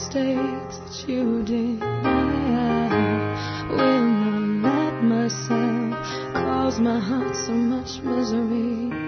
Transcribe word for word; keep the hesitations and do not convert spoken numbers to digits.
mistakes that you did. I will not let myself cause my heart so much misery.